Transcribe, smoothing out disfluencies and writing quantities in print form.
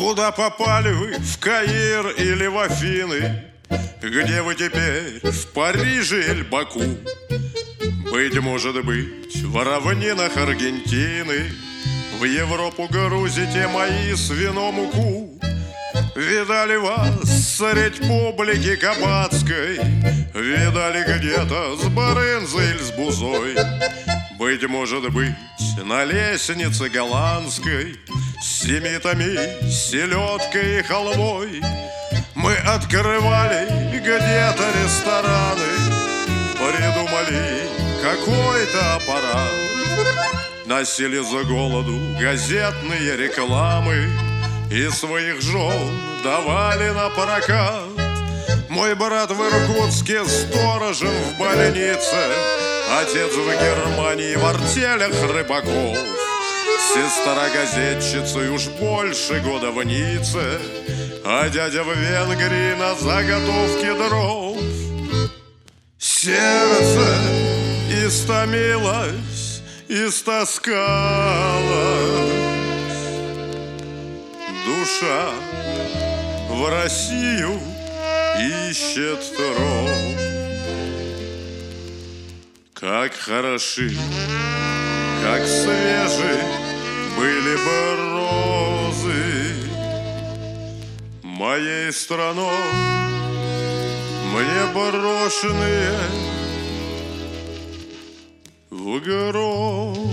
Куда попали вы, в Каир или в Афины? Где вы теперь, в Париже или Баку? Быть может быть, в равнинах Аргентины в Европу грузите маис, вино, муку. Видали вас средь публики кабацкой, видали где-то с барынзой или с бузой. Быть может быть, на лестнице голландской с семитами, селедкой и халвой мы открывали где-то рестораны, придумали какой-то аппарат, носили за голоду газетные рекламы и своих жен давали на прокат. Мой брат в Иркутске сторожем в больнице, отец в Германии в артелях рыбаков, сестра газетчицей уж больше года в Ницце, а дядя в Венгрии на заготовке дров. Сердце истомилось, истаскалось, душа в Россию ищет троп. Как хороши, как свежи были бы розы моей страной, мне брошенные в гроб.